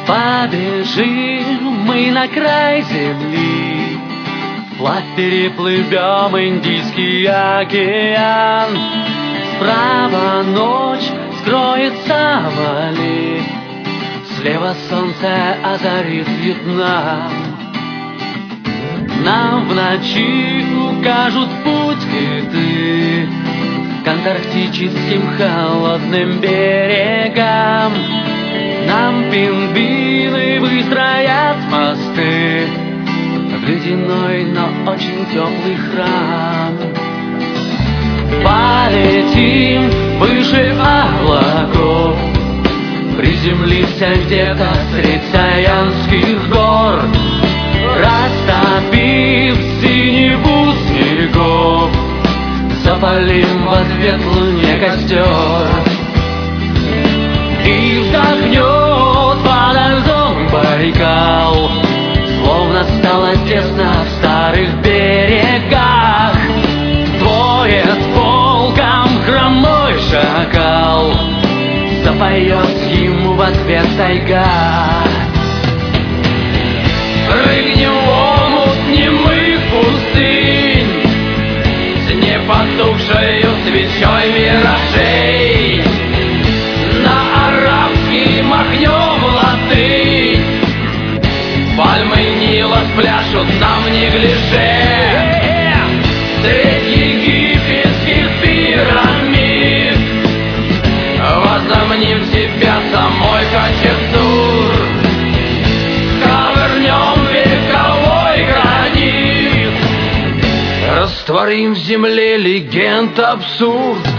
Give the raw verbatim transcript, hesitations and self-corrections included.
Побежим мы на край земли, вплавь переплывем Индийский океан. Справа ночь скроется вдали, слева солнце озарит Вьетнам. Нам в ночи укажут путь киты к антарктическим холодным берегам. Нам пингвины выстроят мосты в ледяной, но очень теплый храм. Полетим выше облаков, приземлимся где-то средь Саянских гор, растопив синеву снегов, запалим в ответ луне костер. И вздохнет подо льдом Байкал, словно стало тесно в старых берегах. Двое с волком хромой шакал, запоет ему в ответ тайга. Прыгнем в омут немых пустынь, с непотухшею свечой миражей. На арабский махнем латынь, пальмы Нила спляшут нам в неглиже. Средь египетских пирамид возомним себя самой Хачатур. Ковырнем вековой гранит, растворим в земле легенд абсурд.